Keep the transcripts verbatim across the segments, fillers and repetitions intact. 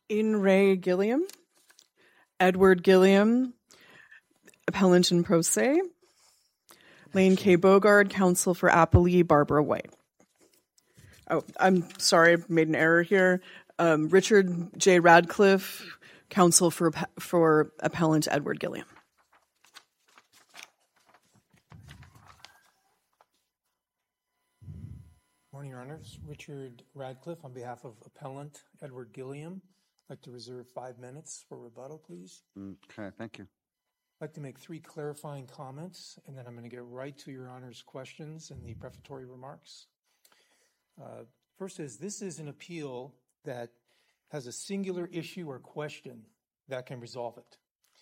In Ray Gilliam, Edward Gilliam, appellant in pro se. Lane K. Bogard, counsel for Applee, Barbara White. Oh, I'm sorry, I made an error here. Um, Richard J. Radcliffe, counsel for for appellant Edward Gilliam. Morning, Your Honors. Richard Radcliffe on behalf of appellant Edward Gilliam. I'd like to reserve five minutes for rebuttal, please. Okay, thank you. I'd like to make three clarifying comments, and then I'm going to get right to Your Honor's questions and the prefatory remarks. Uh, first is, this is an appeal that has a singular issue or question that can resolve it.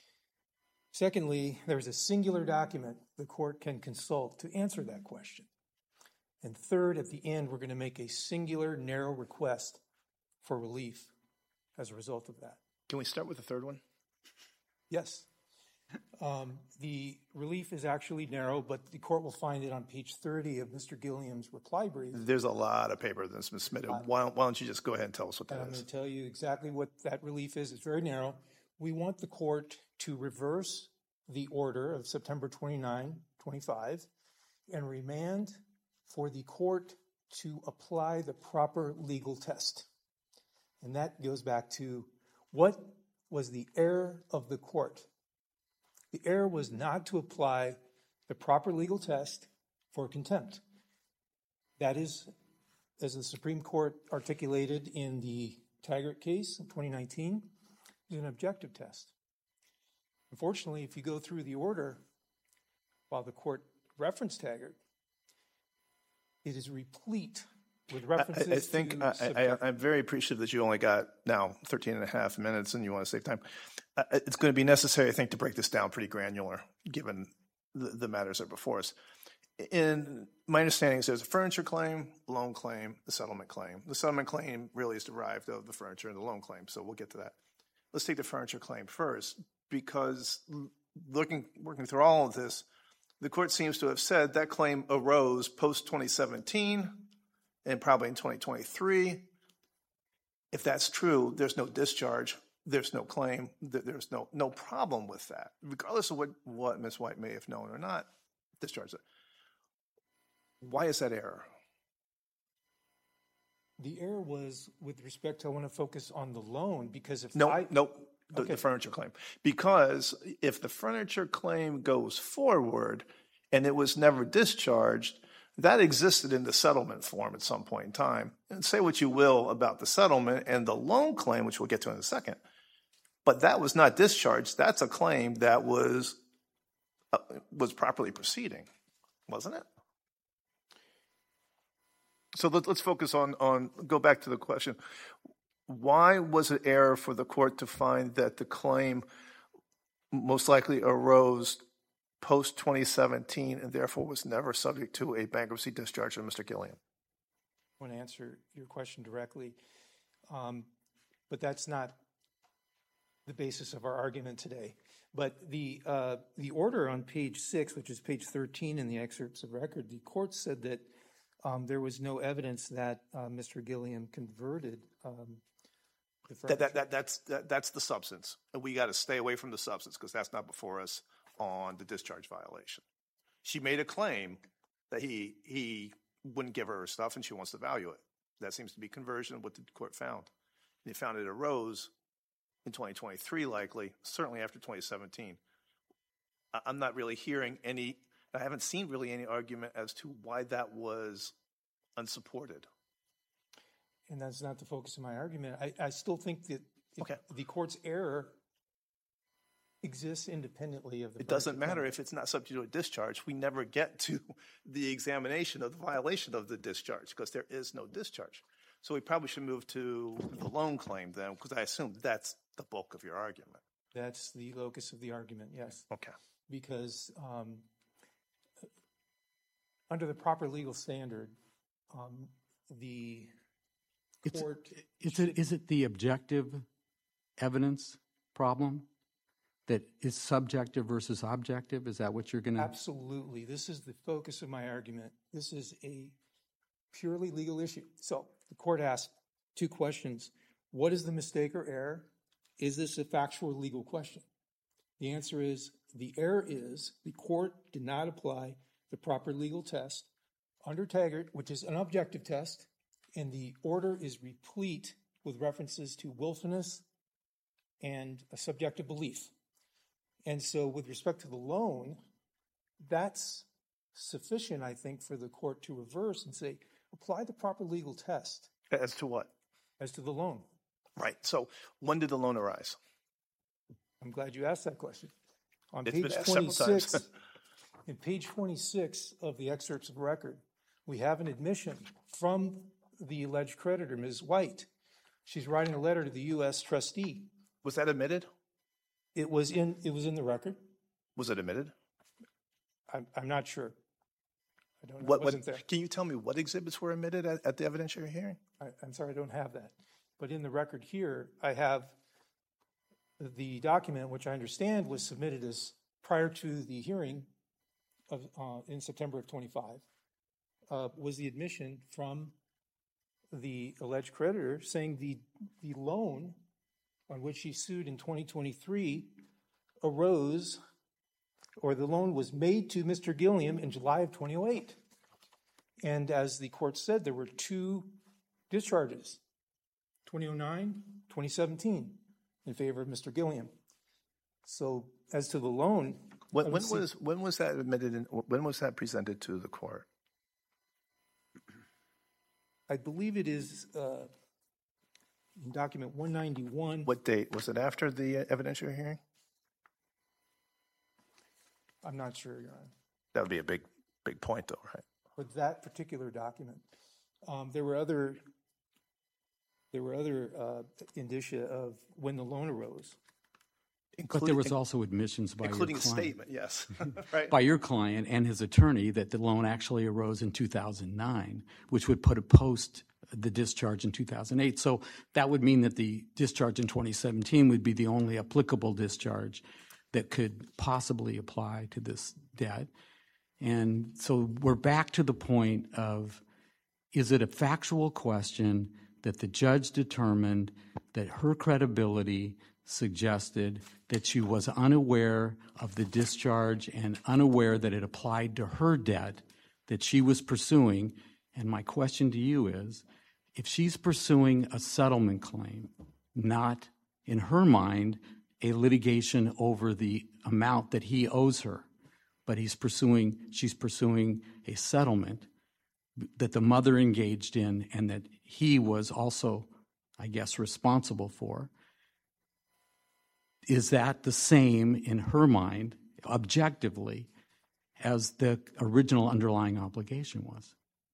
Secondly, there's a singular document the court can consult to answer that question. And third, at the end, we're going to make a singular, narrow request for relief as a result of that. Can we start with the third one? Yes. Um, the relief is actually narrow, but the court will find it on page thirty of Mister Gilliam's reply brief. There's a lot of paper that's been submitted. Why don't, why don't you just go ahead and tell us what that and I'm is? going to tell you exactly what that relief is. It's very narrow. We want the court to reverse the order of September twenty-ninth, twenty-five, and remand for the court to apply the proper legal test. And that goes back to what was the error of the court. The error was not to apply the proper legal test for contempt. That is, as the Supreme Court articulated in the Taggart case in twenty nineteen, is an objective test. Unfortunately, if you go through the order, while the court referenced Taggart, it is replete with references I, I think to I, I, I'm very appreciative that you only got now thirteen and a half minutes and you want to save time. Uh, it's going to be necessary, I think, to break this down pretty granular, given the, the matters that are before us. In my understanding is there's a furniture claim, loan claim, a settlement claim. The settlement claim really is derived of the furniture and the loan claim, so we'll get to that. Let's take the furniture claim first, because looking working through all of this, the court seems to have said that claim arose post twenty seventeen and probably in twenty twenty-three. If that's true, there's no discharge, there's no claim, there's no no problem with that, regardless of what, what Miz White may have known or not, discharge it. Why is that error? The error was with respect to, I want to focus on the loan, because if No, I... no, the, Okay. the furniture claim. Because if the furniture claim goes forward and it was never discharged, that existed in the settlement form at some point in time. And say what you will about the settlement and the loan claim, which we'll get to in a second, but that was not discharged. That's a claim that was uh, was properly proceeding, wasn't it? So let, let's focus on, on, go back to the question. Why was it error for the court to find that the claim most likely arose post twenty seventeen and therefore was never subject to a bankruptcy discharge of Mister Gilliam? I want to answer your question directly, um, but that's not the basis of our argument today. But the uh, the order on page six, which is page thirteen in the excerpts of record, the court said that um, there was no evidence that uh, Mister Gilliam converted um, the That, that, that, that's, that, that's the substance. And we got to stay away from the substance because that's not before us on the discharge violation. She made a claim that he he wouldn't give her her stuff and she wants to value it. That seems to be conversion, what the court found. They found it arose in twenty twenty-three likely, certainly after twenty seventeen. I'm not really hearing any, I haven't seen really any argument as to why that was unsupported. And that's not the focus of my argument. I, I still think that it, Okay. the court's error exists independently of the... It doesn't furniture matter claim. if it's not subject to a discharge. We never get to the examination of the violation of the discharge because there is no discharge. So we probably should move to the loan claim then, because I assume that's the bulk of your argument. That's the locus of the argument, yes. Okay. Because um, under the proper legal standard, um, the It's, court... is, it, is it the objective evidence problem that is subjective versus objective? Is that what you're going to... Absolutely. This is the focus of my argument. This is a purely legal issue. So the court asked two questions. what is the mistake or error? Is this a factual or legal question? The answer is the error is the court did not apply the proper legal test under Taggart, which is an objective test, and the order is replete with references to willfulness and a subjective belief. And so with respect to the loan, that's sufficient, I think, for the court to reverse and say, apply the proper legal test. As to what? As to the loan. Right. So when did the loan arise? I'm glad you asked that question. On It's page been asked several times. twenty-six, in page twenty-six of the excerpts of record, we have an admission from the alleged creditor, Miz White. She's writing a letter to the U S trustee. Was that admitted? It was in it was in the record. Was it admitted? I'm, I'm not sure. I don't know. What, It wasn't what, there. can you tell me what exhibits were admitted at, at the evidentiary hearing? I, I'm sorry, I don't have that. But in the record here, I have the document, which I understand was submitted as prior to the hearing of uh, in September of twenty-five, uh, was the admission from the alleged creditor saying the the loan on which she sued in twenty twenty-three arose, or the loan was made to Mister Gilliam in July of twenty oh eight. And as the court said, there were two discharges, twenty oh nine, twenty seventeen, in favor of Mister Gilliam. So as to the loan, When, I when don't see- was when was that admitted? In, when was that presented to the court? I believe it is uh, in document one ninety-one. What date was it? After the uh, evidentiary hearing? I'm not sure, Your Honor. That would be a big big point, though, right? With that particular document, um, there were other there were other uh, indicia of when the loan arose. But there was also admissions by including your a client. statement. Yes, right. By your client and his attorney that the loan actually arose in two thousand nine, which would put a post the discharge in two thousand eight. So that would mean that the discharge in twenty seventeen would be the only applicable discharge that could possibly apply to this debt. And so we're back to the point of, is it a factual question that the judge determined that her credibility suggested that she was unaware of the discharge and unaware that it applied to her debt that she was pursuing? And my question to you is, if she's pursuing a settlement claim, not in her mind a litigation over the amount that he owes her, but he's pursuing, she's pursuing a settlement that the mother engaged in and that he was also, I guess, responsible for. Is that the same in her mind, objectively, as the original underlying obligation was?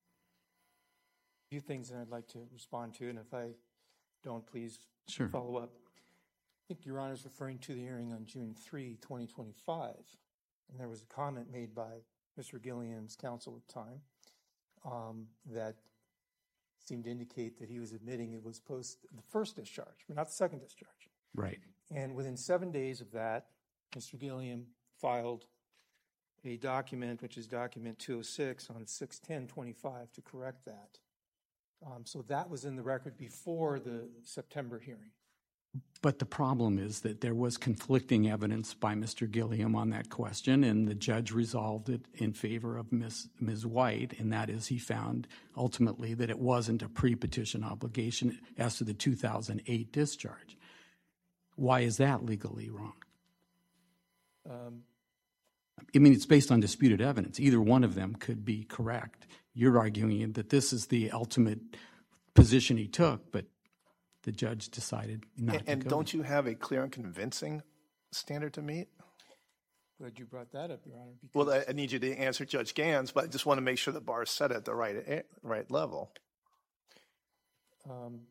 A few things that I'd like to respond to, and if I don't, please Sure. follow up. I think Your Honor is referring to the hearing on June third, twenty twenty-five, and there was a comment made by Mister Gilliam's counsel at the time um, that seemed to indicate that he was admitting it was post the first discharge, but not the second discharge. Right. And within seven days of that, Mister Gilliam filed a document, which is document two oh six, on six ten twenty-five to correct that. Um, so that was in the record before the September hearing. But the problem is that there was conflicting evidence by Mister Gilliam on that question, and the judge resolved it in favor of Miz Miz White, and that is he found ultimately that it wasn't a pre-petition obligation as to the two thousand eight discharge. Why is that legally wrong? Um, I mean, it's based on disputed evidence. Either one of them could be correct. You're arguing that this is the ultimate position he took, but the judge decided not And, to and go. don't you have a clear and convincing standard to meet? glad you brought that up, Your Honor. Because Well, I, I need you to answer Judge Gans, but I just want to make sure the bar is set at the right eh, right level. Um,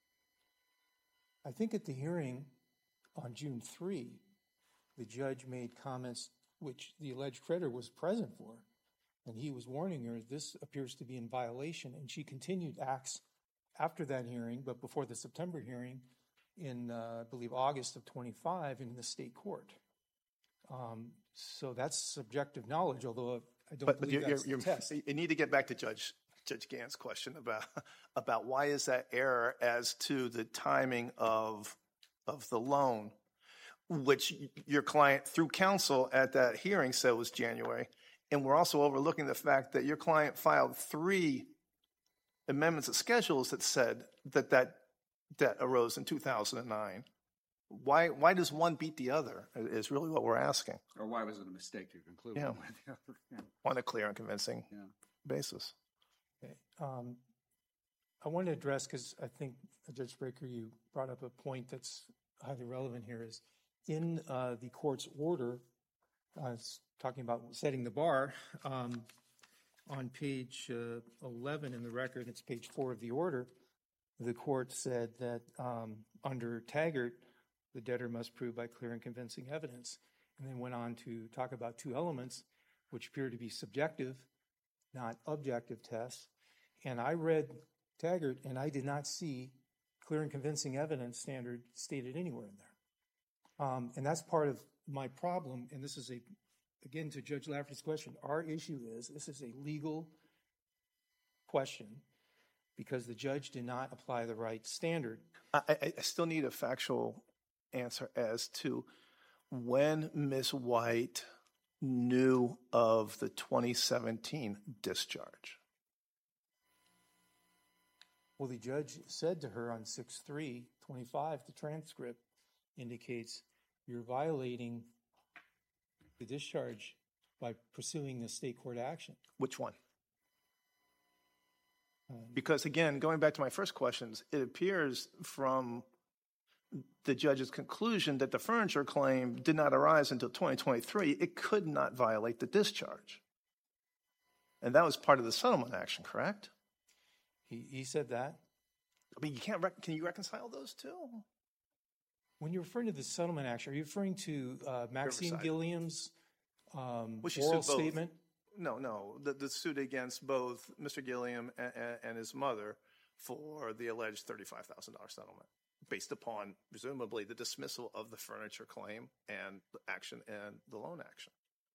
I think at the hearing on June third, the judge made comments which the alleged creditor was present for, and he was warning her this appears to be in violation, and she continued acts after that hearing, but before the September hearing in, uh, I believe, August of twenty-five in the state court. Um, so that's subjective knowledge, although I don't But, but believe you're, that's you're, the test. you need to get back to Judge Judge Gann's question about about why is that error as to the timing of of the loan, which your client, through counsel at that hearing, said was January. And we're also overlooking the fact that your client filed three amendments of schedules that said that that debt arose in two thousand nine. Why why does one beat the other is really what we're asking. Or why was it a mistake to conclude Yeah. one with the other? Yeah. On a clear and convincing Yeah. basis. Okay. Um, I want to address, because I think, uh, Judge Breaker, you brought up a point that's highly relevant here, is in uh, the court's order, uh, it's talking about setting the bar, um, on page uh, eleven in the record, it's page four of the order, the court said that um, under Taggart, the debtor must prove by clear and convincing evidence, and then went on to talk about two elements which appear to be subjective, not objective tests. And I read Taggart, and I did not see clear and convincing evidence standard stated anywhere in there. Um, and that's part of my problem, and this is a, again, to Judge Lafferty's question, our issue is this is a legal question because the judge did not apply the right standard. I, I, I still need a factual answer as to when Miz White knew of the twenty seventeen discharge. Well, the judge said to her on six three twenty-five, the transcript indicates you're violating the discharge by pursuing the state court action. Which one? Um, Because again, going back to my first questions, it appears from the judge's conclusion that the furniture claim did not arise until twenty twenty-three. It could not violate the discharge. And that was part of the settlement action, correct? he, he said that. I mean, you can't, rec- can you reconcile those two? When you're referring to the settlement action, are you referring to uh, Maxine Riverside. Gilliam's um, Well, she oral sued both. statement? No, no, the, the suit against both Mister Gilliam and, and his mother for the alleged thirty-five thousand dollars settlement, based upon presumably the dismissal of the furniture claim and the action and the loan action.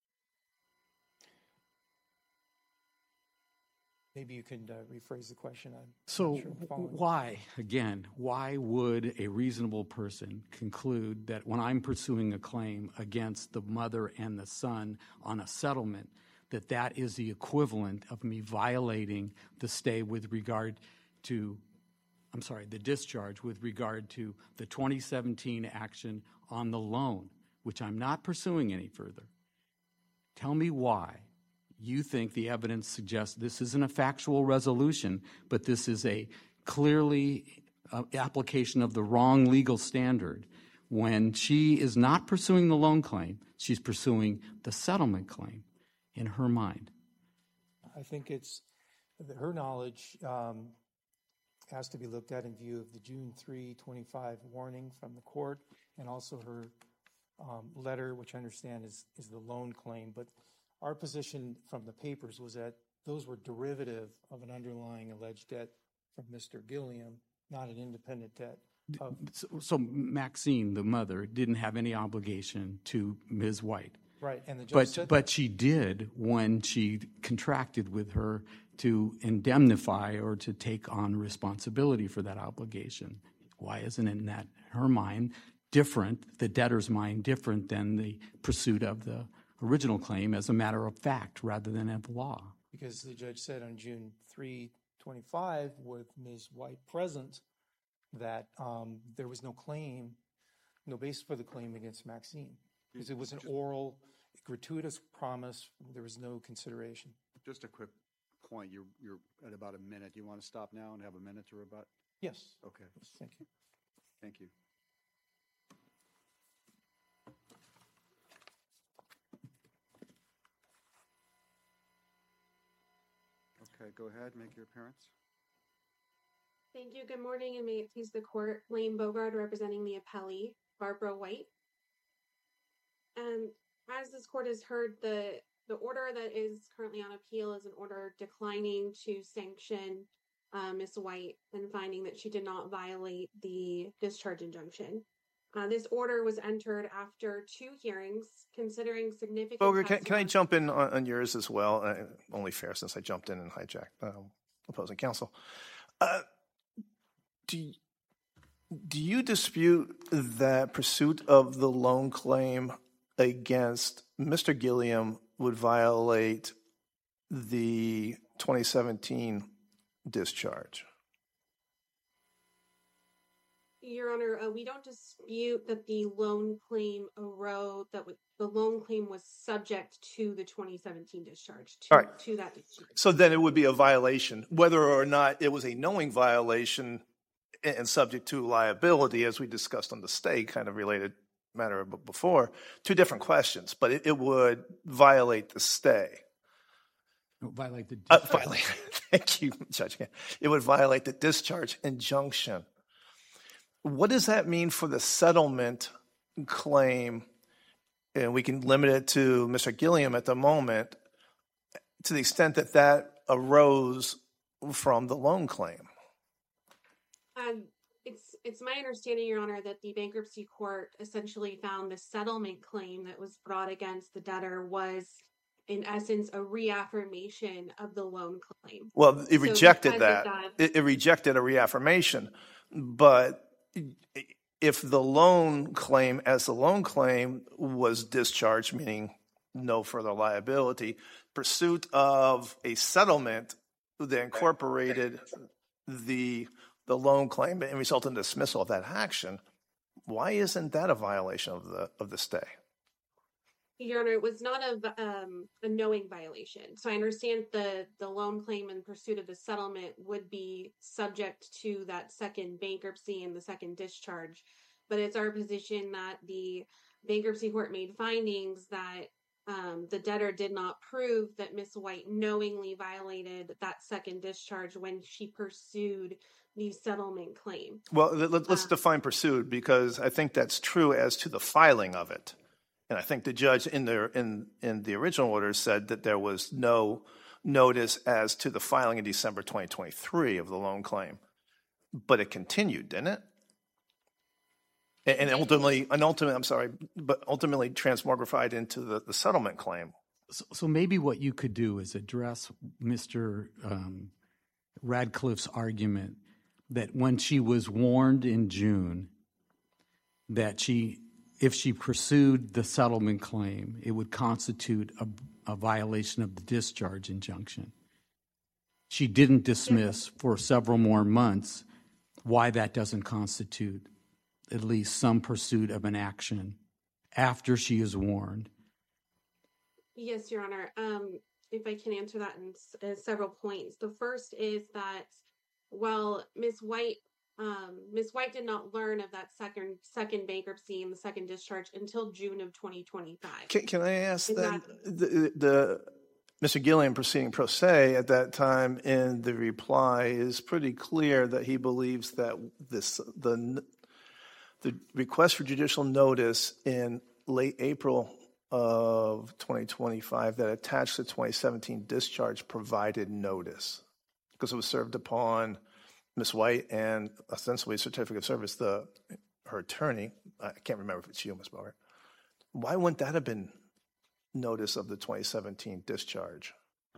Maybe you can uh, rephrase the question. I'm So not sure I'm following. why, again, why would a reasonable person conclude that when I'm pursuing a claim against the mother and the son on a settlement, that that is the equivalent of me violating the stay with regard to, I'm sorry, the discharge with regard to the twenty seventeen action on the loan, which I'm not pursuing any further? Tell me why you think the evidence suggests this isn't a factual resolution, but this is a clearly uh, application of the wrong legal standard. When she is not pursuing the loan claim, she's pursuing the settlement claim in her mind. I think it's that her knowledge um, has to be looked at in view of the June third, twenty-five warning from the court, and also her um, letter, which I understand is, is the loan claim. But our position from the papers was that those were derivative of an underlying alleged debt from Mister Gilliam, not an independent debt. Of, So, so Maxine, the mother, didn't have any obligation to Miz White. right, and the judge But said but she did when she contracted with her to indemnify or to take on responsibility for that obligation. Why isn't it in that her mind different, the debtor's mind different than the pursuit of the original claim as a matter of fact rather than of law? because the judge said on June third, twenty-five, with Miz White present, that um, there was no claim, no basis for the claim against Maxine. Because it was an oral, gratuitous promise. There was no consideration. Just a quick point. You're, you're at about a minute. Do you want to stop now and have a minute to rebut? Yes. Okay. Thank you. Thank you. Okay, go ahead. Make your appearance. Thank you. Good morning, and may it please the court. Lane Bogard representing the appellee, Barbara White. Um, as this court has heard, the the order that is currently on appeal is an order declining to sanction uh, Miz White and finding that she did not violate the discharge injunction. Uh, this order was entered after two hearings, considering significant. Boger, can, can I testimony- jump in on, on yours as well? Uh, only fair since I jumped in and hijacked. Um, opposing counsel. Uh, do you, do you dispute that pursuit of the loan claim against Mister Gilliam would violate the twenty seventeen discharge? Your Honor, uh, we don't dispute that the loan claim arose, that w- the loan claim was subject to the twenty seventeen discharge, to, All right. to that discharge. So then it would be a violation, whether or not it was a knowing violation and subject to liability, as we discussed on the stay kind of related matter before. Two different questions, but it, it would violate the stay. Violate the Uh, violate. Thank you, Judge. It would violate the discharge injunction. What does that mean for the settlement claim? And we can limit it to Mister Gilliam at the moment, to the extent that that arose from the loan claim. Um, it's it's my understanding, Your Honor, that the bankruptcy court essentially found the settlement claim that was brought against the debtor was, in essence, a reaffirmation of the loan claim. Well, it So rejected because of that. that- It, it rejected a reaffirmation. But if the loan claim, as the loan claim, was discharged, meaning no further liability, pursuit of a settlement that incorporated the the loan claim and resulted in dismissal of that action, why isn't that a violation of the of the stay? Your Honor, it was not a, um, a knowing violation. So I understand the, the loan claim in pursuit of the settlement would be subject to that second bankruptcy and the second discharge. But it's our position that the bankruptcy court made findings that um, the debtor did not prove that Miz White knowingly violated that second discharge when she pursued the settlement claim. Well, let, let's Uh, define pursued, because I think that's true as to the filing of it. And I think the judge in the, in, in the original order said that there was no notice as to the filing in December twenty twenty-three of the loan claim. But it continued, didn't it? And, and ultimately, and ultimately, I'm sorry, but ultimately transmogrified into the, the settlement claim. So, so maybe what you could do is address Mister Um, Radcliffe's argument that when she was warned in June that she, if she pursued the settlement claim, it would constitute a, a violation of the discharge injunction. She didn't dismiss for several more months. Why that doesn't constitute at least some pursuit of an action after she is warned. Yes, Your Honor. Um, if I can answer that in s- uh, several points. The first is that while Miz White, um, Miz White did not learn of that second second bankruptcy and the second discharge until June of twenty twenty-five. Can, can I ask Is then, that- the, the Mister Gilliam proceeding pro se at that time in the reply is pretty clear that he believes that this the the request for judicial notice in late April of twenty twenty-five that attached the twenty seventeen discharge provided notice because it was served upon Miz White and ostensibly a certificate of service, the her attorney. I can't remember if it's you, Miz Bauer. Why wouldn't that have been notice of the twenty seventeen discharge?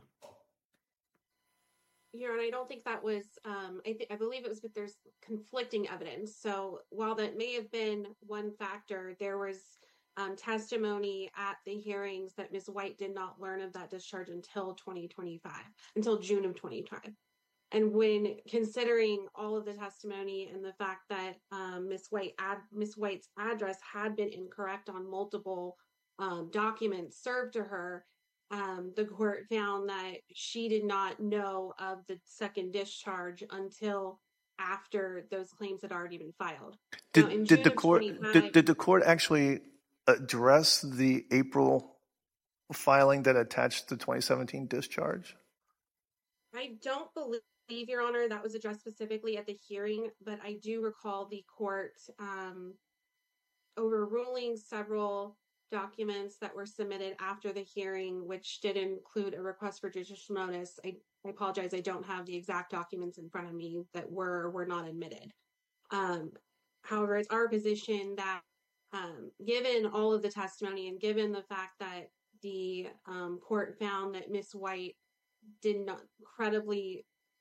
Your Honor, I don't think that was, um, I, th- I believe it was, but there's conflicting evidence. So while that may have been one factor, there was um, testimony at the hearings that Miz White did not learn of that discharge until twenty twenty-five, until June of twenty twenty. And when considering all of the testimony and the fact that um, Miz White ad- Miz White's address had been incorrect on multiple um, documents served to her, um, the court found that she did not know of the second discharge until after those claims had already been filed. Did, Now, in did June the of court twenty-five did, did the court actually address the April filing that attached the twenty seventeen discharge? I don't believe, Your Honor, that was addressed specifically at the hearing, but I do recall the court um, overruling several documents that were submitted after the hearing, which did include a request for judicial notice. I, I apologize, I don't have the exact documents in front of me that were or were not admitted. Um, however, it's our position that um, given all of the testimony and given the fact that the um, court found that Miz White did not credibly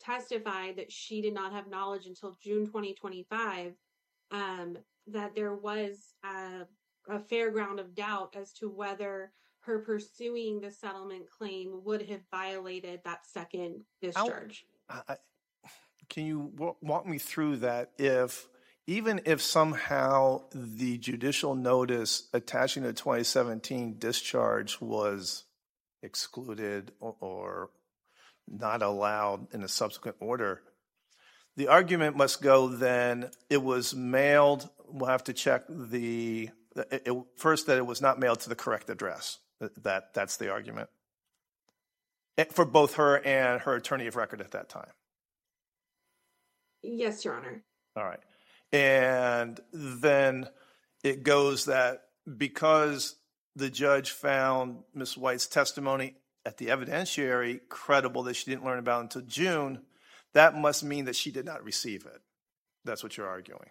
testified that she did not have knowledge until June twenty twenty-five, um, that there was a, a fair ground of doubt as to whether her pursuing the settlement claim would have violated that second discharge. I, I, can you w- walk me through that? If even if somehow the judicial notice attaching the twenty seventeen discharge was excluded or, or not allowed in a subsequent order, the argument must go then it was mailed. We'll have to check the it, it, first that it was not mailed to the correct address. That that's the argument for both her and her attorney of record at that time. Yes, Your Honor. All right. And then it goes that because the judge found Miz White's testimony at the evidentiary credible that she didn't learn about it until June, that must mean that she did not receive it. That's what you're arguing.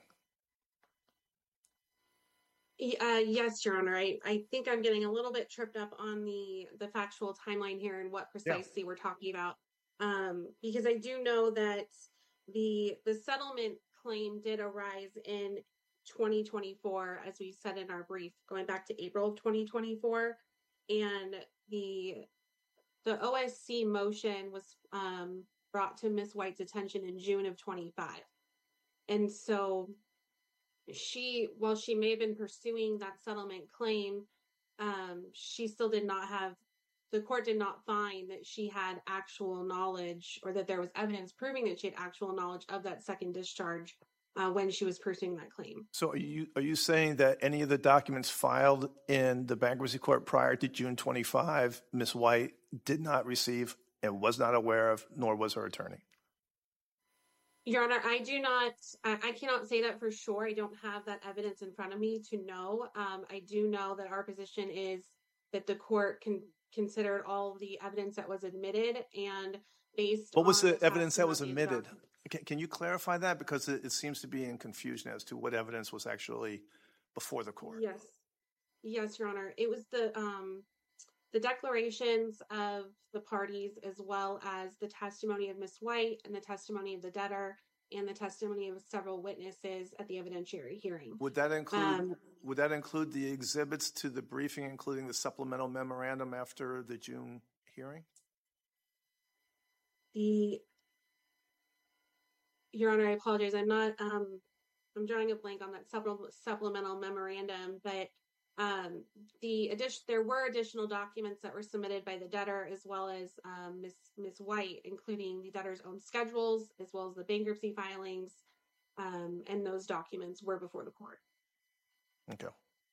Uh, yes, Your Honor. I, I think I'm getting a little bit tripped up on the, the factual timeline here and what precisely yeah. we're talking about. Um, because I do know that the the settlement claim did arise in twenty twenty-four, as we said in our brief, going back to April of twenty twenty-four. And the the O S C motion was um, brought to Miz White's attention in June of twenty-five. And so she, while she may have been pursuing that settlement claim, um, she still did not have, the court did not find that she had actual knowledge or that there was evidence proving that she had actual knowledge of that second discharge uh, when she was pursuing that claim. So are you are you saying that any of the documents filed in the bankruptcy court prior to June twenty-fifth, Miz White did not receive and was not aware of, nor was her attorney? Your Honor, I do not, I, I cannot say that for sure. I don't have that evidence in front of me to know. Um, I do know that our position is that the court can consider all the evidence that was admitted and based What was on the evidence that was admitted? Documents. Can, can you clarify that? Because it, it seems to be in confusion as to what evidence was actually before the court. Yes. Yes, Your Honor. It was the um, the declarations of the parties as well as the testimony of Miz White and the testimony of the debtor and the testimony of several witnesses at the evidentiary hearing. Would that include Um, would that include the exhibits to the briefing, including the supplemental memorandum after the June hearing? The Your Honor, I apologize. I'm not. Um, I'm drawing a blank on that supplemental supplemental memorandum, but um, the addition there were additional documents that were submitted by the debtor as well as um, Miz Miz White, including the debtor's own schedules as well as the bankruptcy filings, um, and those documents were before the court. Okay.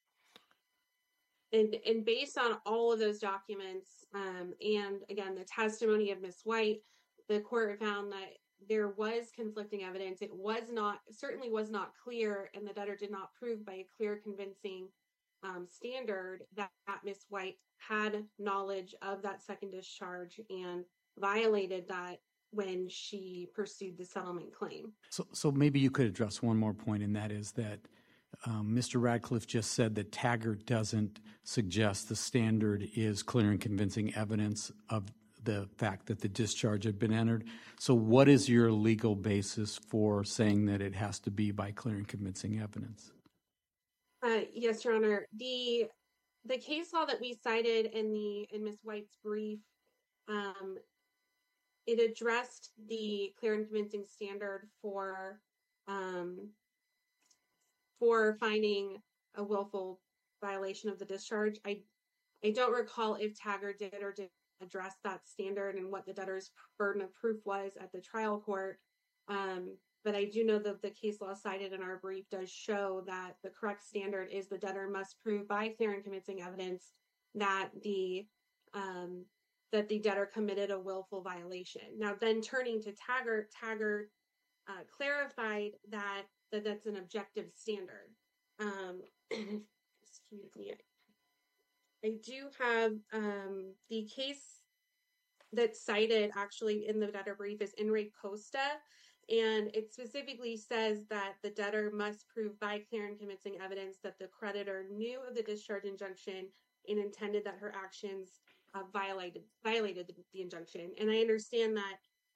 And and based on all of those documents, um, and again the testimony of Miz White, the court found that there was conflicting evidence. It was not, certainly was not clear, and the debtor did not prove by a clear, convincing um, standard that, that Miz White had knowledge of that second discharge and violated that when she pursued the settlement claim. So, so maybe you could address one more point, and that is that um, Mister Radcliffe just said that Taggart doesn't suggest the standard is clear and convincing evidence of the fact that the discharge had been entered. So what is your legal basis for saying that it has to be by clear and convincing evidence? Uh, yes, Your Honor. The the case law that we cited in the in Miz White's brief, um, it addressed the clear and convincing standard for um, for finding a willful violation of the discharge. I I don't recall if Taggart did or did address that standard and what the debtor's burden of proof was at the trial court. Um, but I do know that the case law cited in our brief does show that the correct standard is the debtor must prove by clear and convincing evidence that the um, that the debtor committed a willful violation. Now, then turning to Taggart, Taggart uh, clarified that, that that's an objective standard. Um, excuse me. I do have um, the case that's cited actually in the debtor brief is In re Costa, and it specifically says that the debtor must prove by clear and convincing evidence that the creditor knew of the discharge injunction and intended that her actions uh, violated violated the, the injunction. And I understand that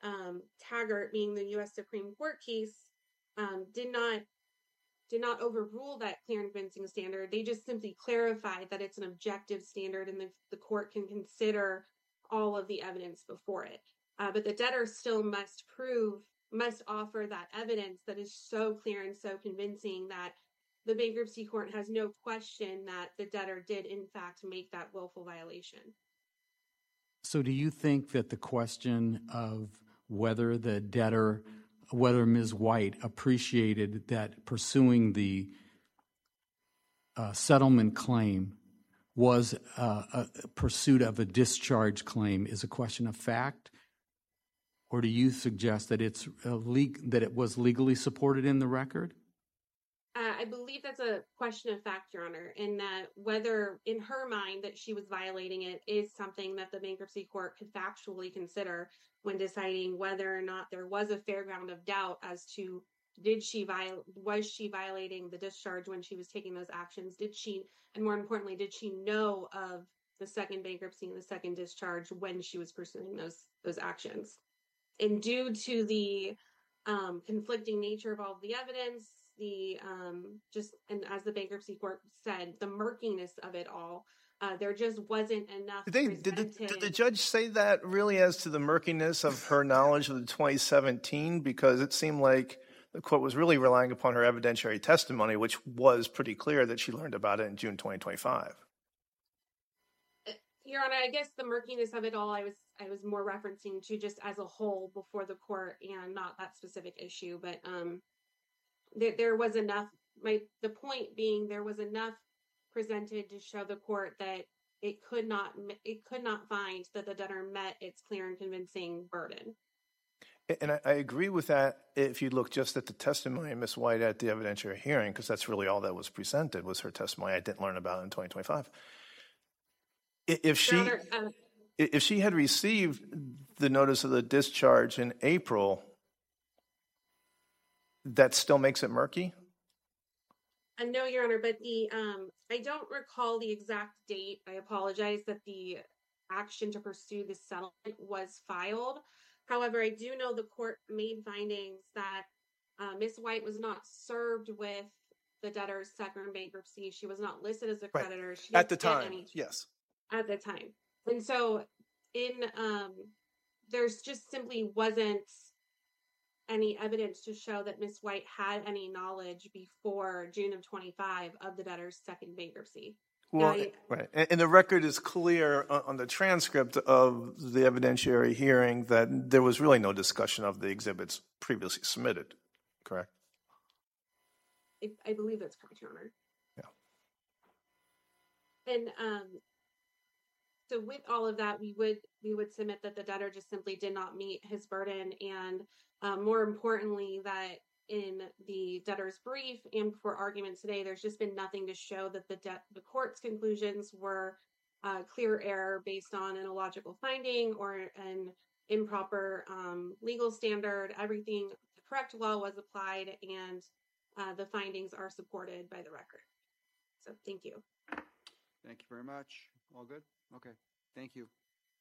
um, Taggart, being the U S Supreme Court case, um, did not did not overrule that clear and convincing standard. They just simply clarified that it's an objective standard and the, the court can consider all of the evidence before it. Uh, but the debtor still must prove, must offer that evidence that is so clear and so convincing that the bankruptcy court has no question that the debtor did in fact make that willful violation. So do you think that the question of whether the debtor, whether Miz White appreciated that pursuing the uh, settlement claim was uh, a pursuit of a discharge claim is a question of fact? Or do you suggest that it's a le- that it was legally supported in the record? Uh, I believe that's a question of fact, Your Honor, and that whether in her mind that she was violating it is something that the bankruptcy court could factually consider when deciding whether or not there was a fair ground of doubt as to did she viol- was she violating the discharge when she was taking those actions? Did she, and more importantly, did she know of the second bankruptcy and the second discharge when she was pursuing those those actions? And due to the um, conflicting nature of all of the evidence, the um, just, and as the bankruptcy court said, the murkiness of it all, uh, there just wasn't enough. Did, they, did, the, did the judge say that really as to the murkiness of her knowledge of the twenty seventeen? Because it seemed like the court was really relying upon her evidentiary testimony, which was pretty clear that she learned about it in June twenty twenty-five. Your Honor, I guess the murkiness of it all, I was I was more referencing to just as a whole before the court and not that specific issue. But um, there, there was enough. My the point being, there was enough presented to show the court that it could not it could not find that the debtor met its clear and convincing burden. And I, I agree with that if you look just at the testimony of Miz White at the evidentiary hearing, because that's really all that was presented was her testimony. I didn't learn about it in twenty twenty-five. If she Your Honor, uh, if she had received the notice of the discharge in April, that still makes it murky? I know, Your Honor, but the um, I don't recall the exact date. I apologize that the action to pursue the settlement was filed. However, I do know the court made findings that uh, Miz White was not served with the debtor's second bankruptcy. She was not listed as a Right. creditor. She At the didn't get time, any- yes. At the time. And so in um, there's just simply wasn't any evidence to show that Miz White had any knowledge before June of twenty-five of the debtor's second bankruptcy. Well, Now, right. And, and the record is clear on, on the transcript of the evidentiary hearing that there was really no discussion of the exhibits previously submitted, correct? I, I believe that's correct, Your Honor. Yeah. And um, so with all of that, we would we would submit that the debtor just simply did not meet his burden, and um, more importantly, that in the debtor's brief and for argument today, there's just been nothing to show that the de- the court's conclusions were uh, clear error based on an illogical finding or an improper um, legal standard. Everything, the correct law was applied, and uh, the findings are supported by the record. So thank you. Thank you very much. All good? Okay. Thank you.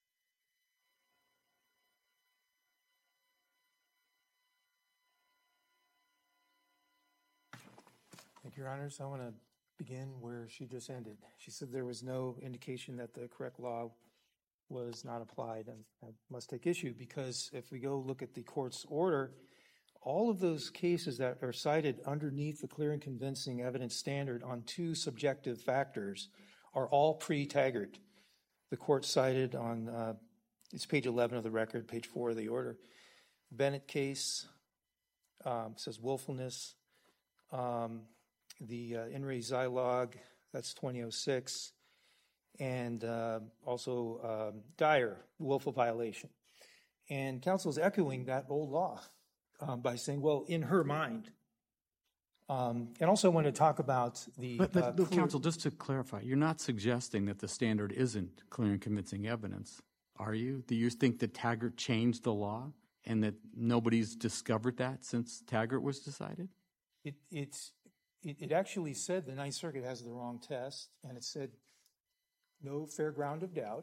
Thank you, Your Honors. I want to begin where she just ended. She said there was no indication that the correct law was not applied, and I must take issue because if we go look at the court's order, all of those cases that are cited underneath the clear and convincing evidence standard on two subjective factors are all pre-Taggart. The court cited on, uh, it's page eleven of the record, page four of the order. Bennett case um, says willfulness. Um, the uh, In re Zilog, that's twenty oh six. And uh, also um, Dyer, willful violation. And counsel is echoing that old law um, by saying, well, in her mind. Um, and also I want to talk about the... But, but uh, the clear- counsel, just to clarify, you're not suggesting that the standard isn't clear and convincing evidence, are you? Do you think that Taggart changed the law and that nobody's discovered that since Taggart was decided? It, it's, it, it actually said the Ninth Circuit has the wrong test, and it said no fair ground of doubt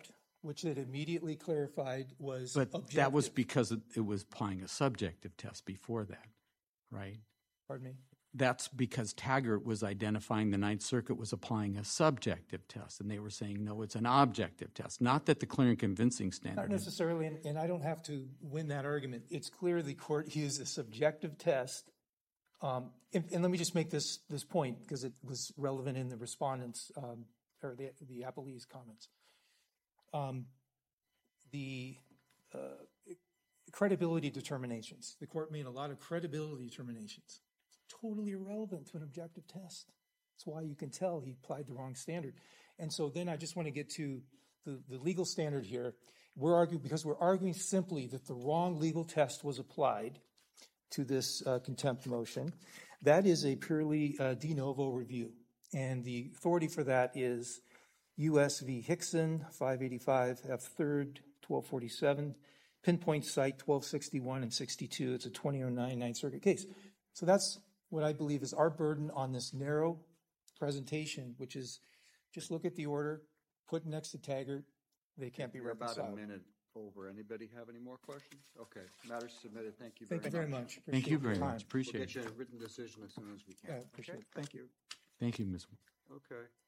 which it immediately clarified was But objective. that was because it it was applying a subjective test before that, right? Pardon me? That's because Taggart was identifying the Ninth Circuit was applying a subjective test, and they were saying, no, it's an objective test, not that the clear and convincing standard. Not necessarily, and, and I don't have to win that argument. It's clear the court used a subjective test. Um, and, and let me just make this this point because it was relevant in the respondents' um, or the the appellee's comments. Um, the uh, credibility determinations. The court made a lot of credibility determinations. Totally irrelevant to an objective test. That's why you can tell he applied the wrong standard. And so then I just want to get to the, the legal standard here. We're arguing, because we're arguing simply that the wrong legal test was applied to this uh, contempt motion. That is a purely uh, de novo review. And the authority for that is U S v. Hickson, five eighty-five F third, twelve forty-seven, pinpoint site twelve sixty-one and sixty-two. It's a twenty oh nine Ninth Circuit case. So that's what I believe is our burden on this narrow presentation, which is just look at the order, put next to Taggart. They can't be We're reconciled. about a minute over. Anybody have any more questions? Okay, matters submitted. Thank you very Thank you much. very much. Thank you Appreciate very your much. time. We'll Appreciate get you it. a written decision as soon as we Yeah, can. appreciate it. Thank you. Thank you, Miz Okay.